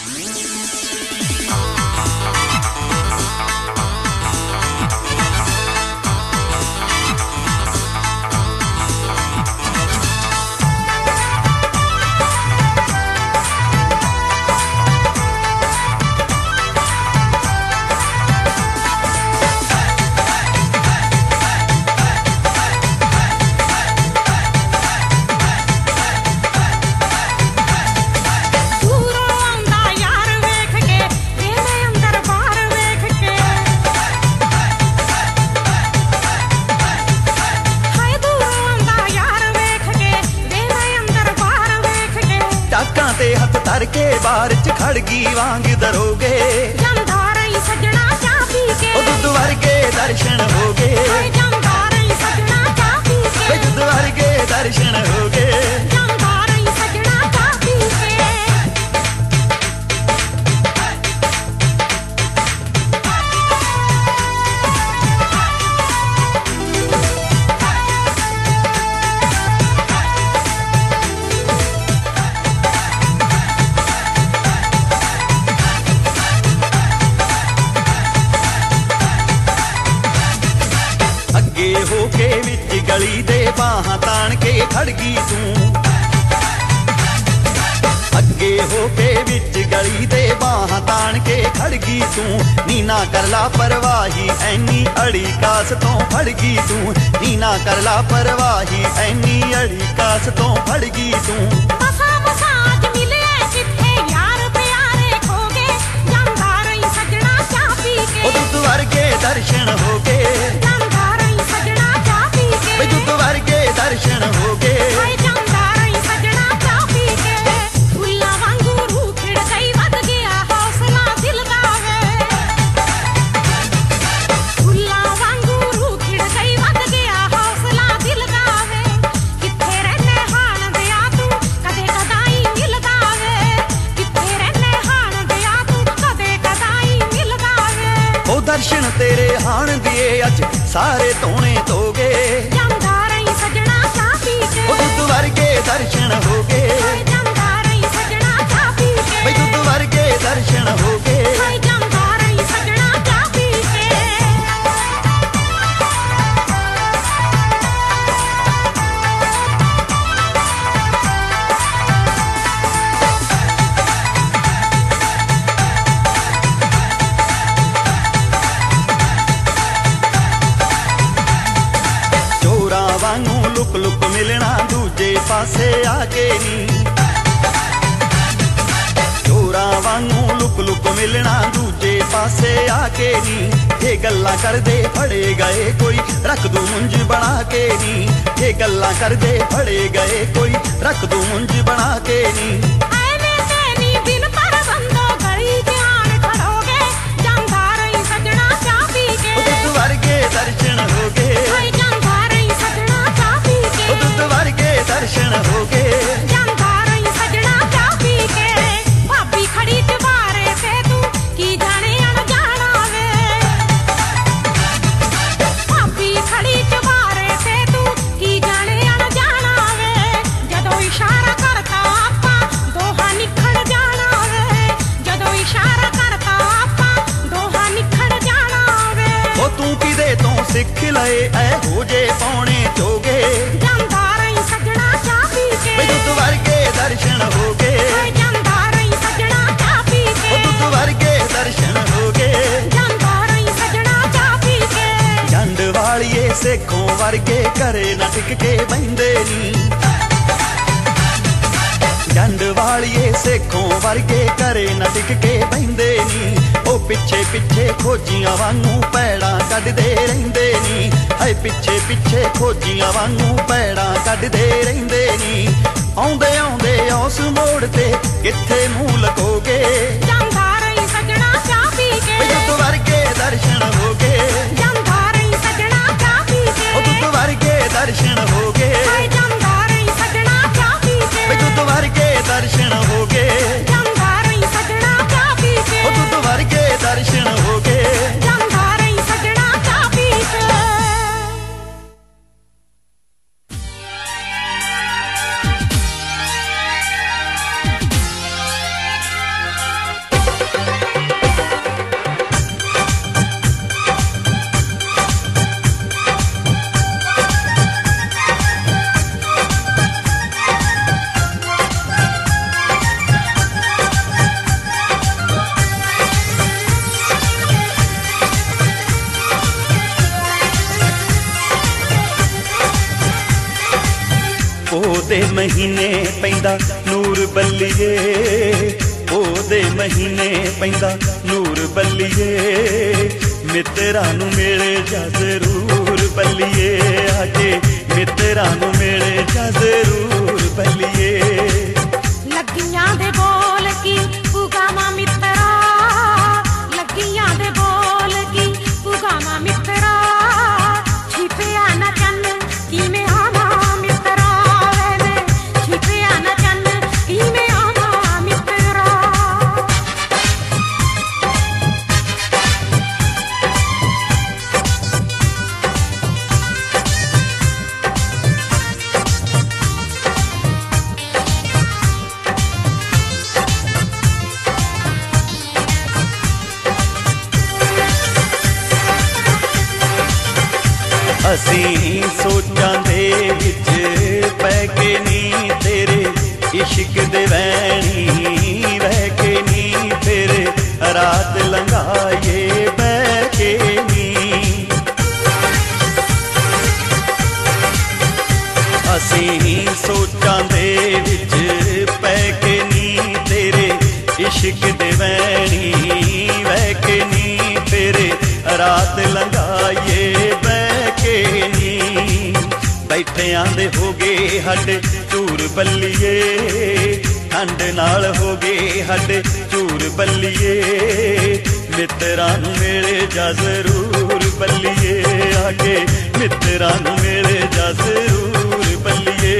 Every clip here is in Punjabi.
के बार च खड़गी वांग दरोगे जमदारई सजना चाह पी के दुध वर्गे दर्शन हो गए जमदारई सजना चाह पी के दुध वर्गे दर्शन हो गए जमदारई सजना चाह पी के होके विच गली दे बाहां तान के खड़गी तू अगे होके विच गली दे बाहां तान के खड़गी तू नीना करला परवाही ऐनी अड़ी कास तो फड़गी तू नीना करला परवाही ऐनी अड़ी कास तो फड़गी तू बसा बसा आज मिले किथे यार प्यारे खोगे जमदारई सजना चाह पी के दुध वर्गे दर्शन हो गए दुध वर्गे दर्शन हो गए जमदारई सजना चाह पी के फुल्ला वांगू रूह खिड़ गई वध गया हौसला दिल दा वे फुल्ला वांगू रूह खिड़ गई वध गया हौसला दिल दा वे किथे रहने हाल दिया तू कदे कदाई मिलदा वे किथे रहने हाल दिया तू कदे कदाई मिलदा वे ओ दर्शन तेरे हाण दिए अज सारे तोने तोगे दुध वर्गे दर्शन हो गए जमदारई सजना चाह पी के दुध वर्गे दर्शन हो गए जमदारई सजना चाह पी के चोरा वांगू लुक लुक मिलना दूजे पासे आके नी चोरा वांगू लुक लुक मिलना दूजे पासे आके नी ये गल्ला कर दे फड़े गए कोई रख दू मुंज बना के नी ये गल्ला कर दे फड़े गए कोई रख दू मुंज बना के नी दुध वर्गे दर्शन हो गए दुध वर्गे दर्शन हो गए जमदारई सजना चाह पी के भाभी खड़ी चबारे से तू की जाने अनजाना वे भाभी खड़ी चबारे से तू की जाने अनजाना वे जदों इशारा करता आपा दोहा निखड़ जाना वे जदों इशारा करता आपा दोहा निखड़ जाना वे ओ तू किदे तो सिख लए ऐ हो जे पौने चोगे जमदारई सजना चाह पी के दुध वर्गे दर्शन हो गए जमदारई सजना चाह पी के दुध वर्गे दर्शन हो गए जमदारई सजना चाह पी के जंड वालिए सेखों वर्गे करे न टिक के बहिंदे नी जंड वालिए सेखों वर्गे करे न टिक के बहिंदे नी ओ पिछे पिछे खोजियां वांगू पैड़ा कढदे रहिंदे नी हाय पिछे पिछे खोजियां वांगू पैड़ा कढदे रहिंदे नी आउंदे आउंदे उस मोड़ ते किथे मूंह लगोगे जमदारई सजना चाह पी के दुध वर्गे दर्शन हो गए जमदारई सजना चाह पी के दुध वर्गे दर्शन हो गए जमदारई सजना चाह पी के दुध वर्गे दर्शन हो गए जमदारई सजना चाह पी के दुध वर्गे दर्शन हो गए जमदारई सजना चाह पी के ਉਹਦੇ ਮਹੀਨੇ ਪੈਂਦਾ ਨੂਰ ਬੱਲੀਏ, ਉਹਦੇ ਮਹੀਨੇ ਪੈਂਦਾ ਨੂਰ ਬੱਲੀਏ, ਮਿੱਤਰਾਂ ਨੂੰ ਮਿਲ ਜਾ ਜ਼ਰੂਰ ਬੱਲੀਏ, ਆਕੇ ਮਿੱਤਰਾਂ ਨੂੰ ਮਿਲ ਜਾ ਜ਼ਰੂਰ ਬੱਲੀਏ। ਲੱਗੀਆਂ ਦੇ ਬੋਲ ਕੀ ਪੁਗਾਵਾਂ ਮਿੱਤਰਾ, ਲੱਗੀਆਂ ਦੇ ਬੋਲ ਕੀ ਪੁਗਾਵਾਂ ਮਿੱਤਰਾ, ਛਿਪਿਆ ਨਾ ਚੰਨ ਕਿਵੇਂ ਆਵਾਂ ਮਿੱਤਰਾ, ਵੇ ਛਿਪਿਆ ਨਾ ਚੰਨ ਕਿਵੇਂ ਆਵਾਂ ਮਿੱਤਰਾ। ਅਸੀਂ ਸੋਚਾਂ ਦੇ ਵਿੱਚ ਪੈ ਕੇ ਨੀ ਤੇਰੇ ਇਸ਼ਕ ਦੇ ਵਹਿਣੀ, ਰਹਿ ਕੇ ਨੀ ਫਿਰ ਰਾਤ ਲੰਘਾਈਏ ਬਹਿ ਕੇ ਨੀ। ਅਸੀਂ ਸੋਚਾਂ ਦੇ ਵਿੱਚ ਪੈ ਕੇ ਨੀ ਤੇਰੇ ਇਸ਼ਕ ਦੇ ਵਹਿਣੀ, ਰਹਿ ਕੇ ਨੀ ਫਿਰ ਰਾਤ ਲੰਘਾਈਏ ਬਹਿ ਕੇ ਨੀ। ਬੈਠਿਆਂ ਦੇ ਹੋ ਗਏ ਹੱਡ ਝੂਰ ਬੱਲੀਏ, ਠੰਡ ਨਾਲ ਹੋ ਗਏ ਹੱਡ ਝੂਰ ਬੱਲੀਏ, ਮਿੱਤਰਾਂ ਨੂੰ ਮਿਲ ਜਾ ਜ਼ਰੂਰ ਬੱਲੀਏ, ਆਕੇ ਮਿੱਤਰਾਂ ਨੂੰ ਮਿਲ ਜਾ ਜ਼ਰੂਰ ਬੱਲੀਏ।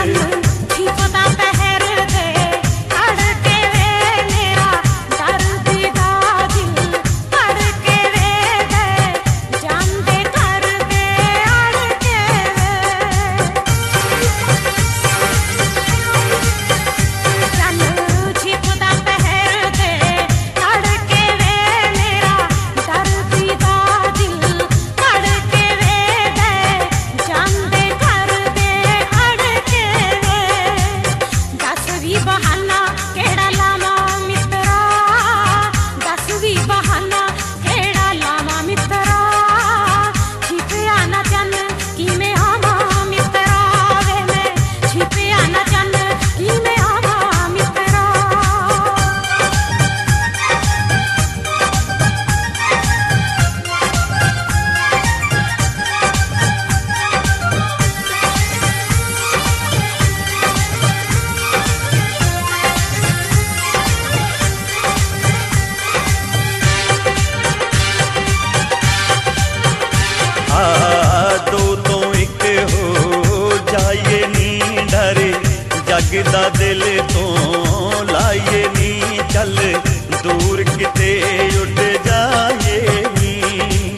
ਦੋ ਤੋਂ ਇੱਕ ਹੋ ਜਾਈਏ ਨੀ ਡਰੇ, ਜੱਗ ਦਾ ਦਿਲ ਤੋਂ ਲਾਈਏ ਨੀ ਚੱਲ, ਦੂਰ ਕਿਤੇ ਉੱਡ ਜਾਈਏ ਨੀ।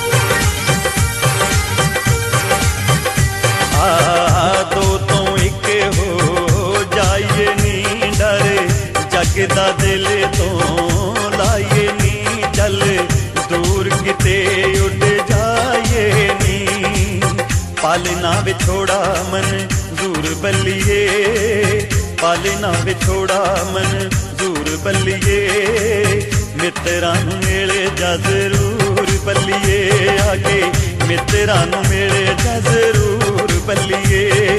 ਦੋ ਤੋਂ ਇੱਕ ਹੋ ਜਾਈਏ ਨੀ ਡਰੇ, ਜੱਗ ਦਾ ਦਿਲ ਤੋਂ ਲਾਈਏ ਨੀ ਚੱਲ, ਦੂਰ ਕਿਤੇ ਉੱਡ ਜਾਈਏ ਨੀ। ਪਾਲਣਾ ਵਿਛੋੜਾ ਮਨਜ਼ੂਰ ਬੱਲੀਏ, ਪਾਲਣਾ ਵਿਛੋੜਾ ਮਨਜ਼ੂਰ ਬੱਲੀਏ, ਮਿੱਤਰਾਂ ਨੂੰ ਮਿਲ ਜਾ ਜ਼ਰੂਰ ਬੱਲੀਏ, ਆਕੇ ਮਿੱਤਰਾਂ ਨੂੰ ਮਿਲ ਜਾ ਜ਼ਰੂਰ ਬੱਲੀਏ।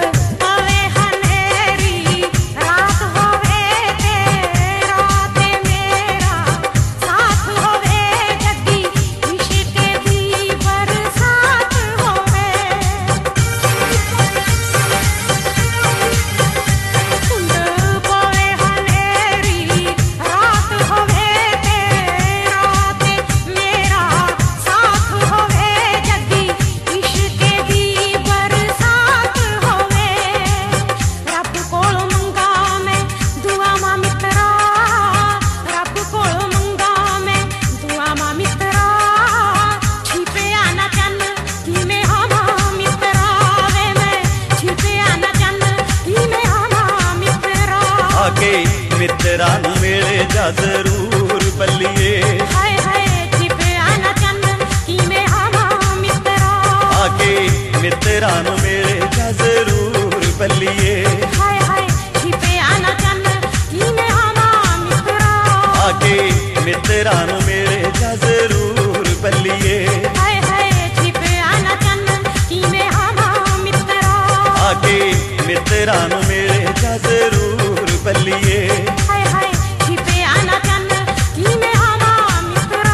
ਮਿੱਤਰਾਂ ਨੂੰ ਮਿਲ ਜਾ ਜ਼ਰੂਰ ਬੱਲੀਏ, ਹਾਏ ਹਾਏ ਛਿਪਿਆ ਨਾ ਚੰਨ ਕਿਵੇਂ ਆਵਾਂ ਮਿੱਤਰਾ, ਆਕੇ ਮਿੱਤਰਾਂ ਨੂੰ ਮਿਲ ਜਾ ਜ਼ਰੂਰ ਬੱਲੀਏ, ਹਾਏ ਹਾਏ ਛਿਪਿਆ ਨਾ ਚੰਨ ਕਿਵੇਂ ਆਵਾਂ ਮਿੱਤਰਾ, ਆਕੇ ਮਿੱਤਰਾਂ ਨੂੰ ਮਿਲ ਜਾ ਜ਼ਰੂਰ ਬੱਲੀਏ, ਹਾਏ ਹਾਏ ਛਿਪਿਆ ਨਾ ਚੰਨ ਕਿਵੇਂ ਆਵਾਂ ਮਿੱਤਰਾ, ਆਕੇ ਮਿੱਤਰਾਂ ਸੱਜਣਾ ਨੂੰ ਮਿਲੇ ਜਾ ਜ਼ਰੂਰ ਬੱਲੀਏ। ਹਾਏ ਹਾਏ ਛਿਪਿਆ ਨਾ ਚੰਨ ਕਿਵੇਂ ਆਵਾਂ ਮਿੱਤਰਾ।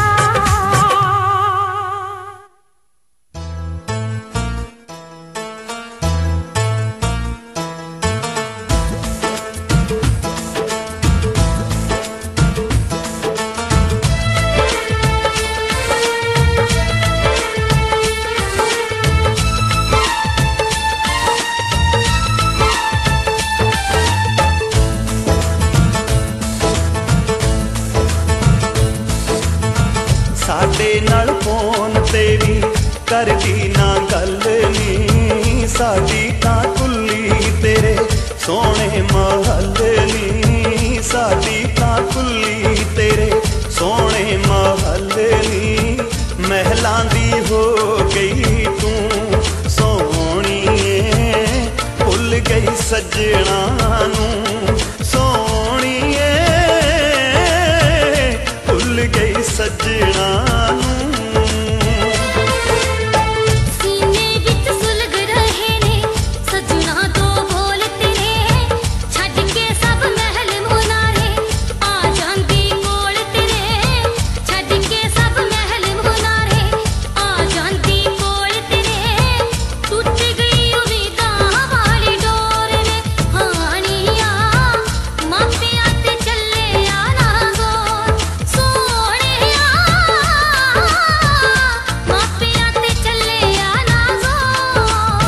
ਸਾਡੇ ਨਾਲ ਫੋਨ ਤੇ ਵੀ ਕਰਦੀ ਨਾ ਗੱਲ ਨੀ, ਸਾਡੀ ਤਾਂ ਕੁੱਲੀ ਤੇਰੇ ਸੋਹਣੇ ਮਹੱਲ ਨੀ, ਸਾਡੀ ਤਾਂ ਕੁੱਲੀ ਤੇਰੇ ਸੋਹਣੇ ਮਹੱਲ ਨੀ। ਮਹਿਲਾਂ ਦੀ ਹੋ ਗਈ ਤੂੰ ਸੋਹਣੀਏ, ਭੁੱਲ ਗਈ ਸੱਜਣਾ ਨੂੰ ਸੋਹਣੀਏ, ਭੁੱਲ ਗਈ ਸੱਜਣਾ ਨੂੰ। ਸੀਨੇ ਵਿੱਚ ਸੁਲਗ ਰਹੇ ਨੇ ਸੱਜਣਾ ਤੋਂ ਬੋਲ ਤੇਰੇ, ਛੱਡ ਕੇ ਸਭ ਮਹਿਲ ਮੁਨਾਰੇ ਆ ਜਾਂਦੀ ਕੋਲ ਤੇਰੇ, ਛੱਡ ਕੇ ਸਭ ਮਹਿਲ ਮੁਨਾਰੇ ਆ ਜਾਂਦੀ ਕੋਲ ਤੇਰੇ। ਟੁੱਟ ਗਈ ਉਮੀਦਾਂ ਵਾਲੀ ਡੋਰ ਨੇ ਹਾਣੀਆਂ, ਮਾਪਿਆਂ ਤੇ ਚੱਲਿਆ ਨਾ ਜ਼ੋਰ ਸੋਹਣਿਆ, ਮਾਪਿਆਂ ਤੇ ਚੱਲਿਆ ਨਾ ਜ਼ੋਰ।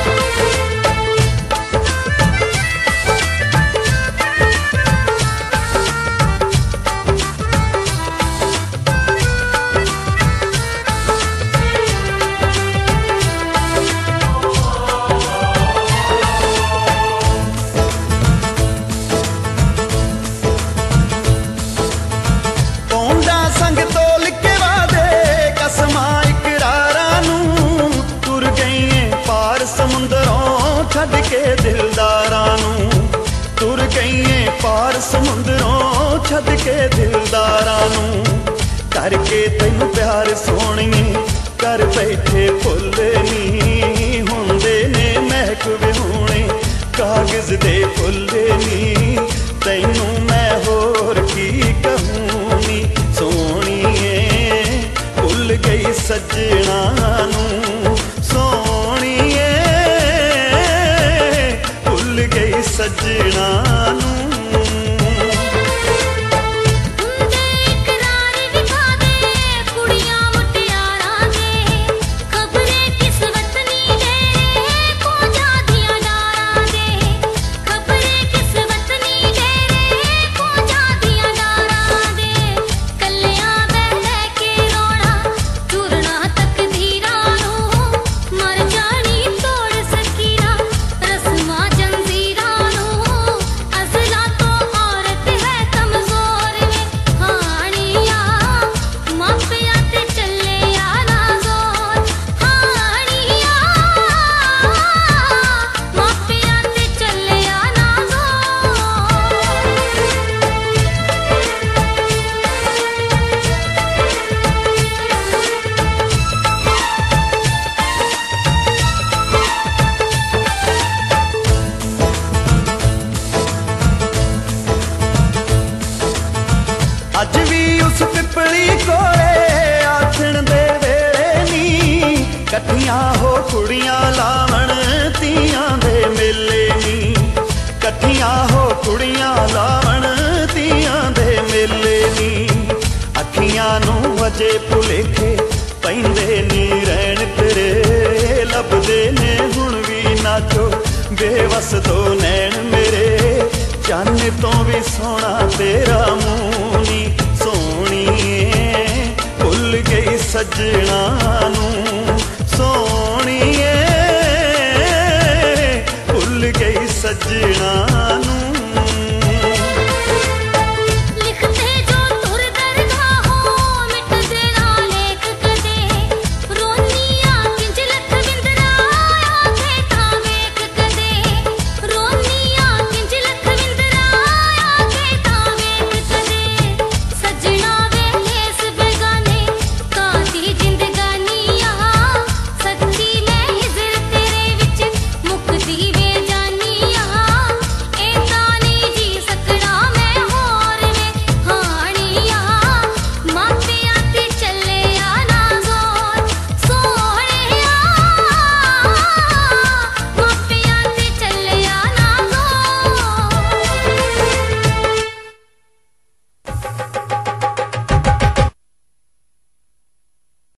ਪੌਂਡਾ ਸੰਗ ਤੋਲ ਕੇ ਵਾਦੇ ਕਸਮਾਂ ਇਕਰਾਰਾਂ ਨੂੰ, ਤੁਰ ਗਈਏ ਪਾਰ ਸਮੁੰਦਰੋਂ ਛੱਡ ਕੇ ਦਿਲਦਾਰਾਂ ਨੂੰ, ਤੁਰ ਗਈਏ ਪਾਰ ਸਮੁੰਦਰੋਂ ਛੱਡ ਕੇ ਦਿਲਦਾਰਾਂ ਨੂੰ। ਕਰਕੇ ਤੈਨੂੰ ਪਿਆਰ ਸੋਹਣੀਏ ਕਰ ਬੈਠੇ ਫੁੱਲ ਨੀ, ਹੁੰਦੇ ਨੇ ਮਹਿਕ ਵਿਹੂਣੇ ਕਾਗਜ਼ ਦੇ ਫੁੱਲ ਨੀ। ਤੈਨੂੰ ਮੈਂ ਹੋਰ ਕੀ ਕਹੂੰ ਨੀ ਸੋਹਣੀਏ, ਭੁੱਲ ਗਈ ਸੱਜਣਾ ਨੂੰ ਸੋਹਣੀਏ, ਭੁੱਲ ਗਈ ਸੱਜਣਾ ਨੂੰ। ਹੁੰਦੇ ਇਕਰਾਰ ਵਿਖਾਦੇ ਕੁੜੀਆਂ ਮੁਟਿਆਰਾਂ ਦੇ, ਖਬਰੇ ਕਿਸ ਵਤਨੀ ਦੇ ਕੋਝਾਂ ਦੀਆਂ ਡਾਰਾਂ ਦੇ, ਖਬਰੇ ਕਿਸ ਵਤਨੀ ਦੇ ਕੋਝਾਂ ਦੀਆਂ ਡਾਰਾਂ ਦੇ। ਕੱਲਿਆਂ ਬਹਿ ਲੈ ਕੇ ਰੋਣਾ ਚੂਰਨਾ ਤਕਦੀਰਾਂ ਨੂੰ, ਮਰ ਜਾਣੀ ਤੋੜ ਸਕੀਨਾ ਰਸਮਾਂ ਜੰਜ਼ੀਰਾਂ ਨੂੰ। ਅਜ਼ਲਾਂ ਤੋਂ ਔਰਤ ਹੈ ਕਮਜ਼ੋਰ ਵੇ ਹਾਣੀਆਂ, ਮਾਪਿਆਂ ਤੇ ਚੱਲਿਆ ਨਾ ਜ਼ੋਰ ਹਾਣੀਆਂ, ਮਾਪਿਆਂ ਤੇ ਚੱਲਿਆ ਨਾ ਜ਼ੋਰ। ਅੱਜ ਵੀ ਉਸ ਪਿੱਪਲੀ ਕੋਲੇ ਆਥਣ ਦੇ ਵੇਲੇ ਨੀ, ਇਕੱਠੀਆਂ ਹੋ ਕੁੜੀਆਂ ਲਾਵਣ ਤੀਆਂ ਦੇ ਮੇਲੇ ਨੀ, ਇਕੱਠੀਆਂ ਹੋ ਕੁੜੀਆਂ ਲਾਵਣ ਤੀਆਂ ਦੇ ਮੇਲੇ ਨੀ। ਅੱਖੀਆਂ ਨੂੰ ਅਜੇ ਭੁਲੇਖੇ ਪੈਂਦੇ ਨੀ ਰਹਿਣ ਤੇਰੇ, ਲੱਭਦੇ ਨੇ ਹੁਣ ਵੀ ਨਾਚੋ ਬੇਵਸ ਦੋ ਨੈਣ ਮੇਰੇ, ਚੰਨ ਤੋਂ ਵੀ ਸੋਹਣਾ ਤੇਰਾ ਮੂੰਹ